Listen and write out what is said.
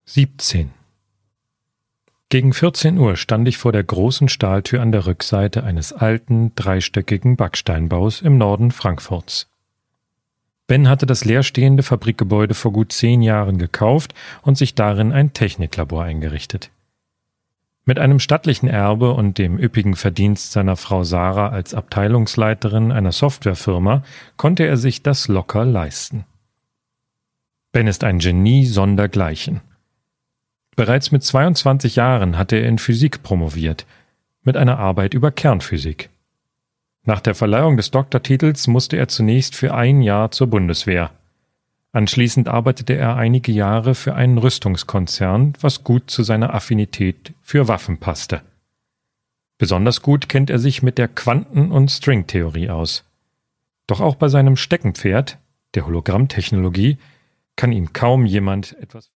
17. Gegen 14 Uhr stand ich vor der großen Stahltür an der Rückseite eines alten, dreistöckigen Backsteinbaus im Norden Frankfurts. Ben hatte das leerstehende Fabrikgebäude vor gut 10 Jahren gekauft und sich darin ein Techniklabor eingerichtet. Mit einem stattlichen Erbe und dem üppigen Verdienst seiner Frau Sarah als Abteilungsleiterin einer Softwarefirma konnte er sich das locker leisten. Ben ist ein Genie sondergleichen. Bereits mit 22 Jahren hatte er in Physik promoviert, mit einer Arbeit über Kernphysik. Nach der Verleihung des Doktortitels musste er zunächst für 1 Jahr zur Bundeswehr. Anschließend arbeitete er einige Jahre für einen Rüstungskonzern, was gut zu seiner Affinität für Waffen passte. Besonders gut kennt er sich mit der Quanten- und Stringtheorie aus. Doch auch bei seinem Steckenpferd, der Hologrammtechnologie, kann ihm kaum jemand etwas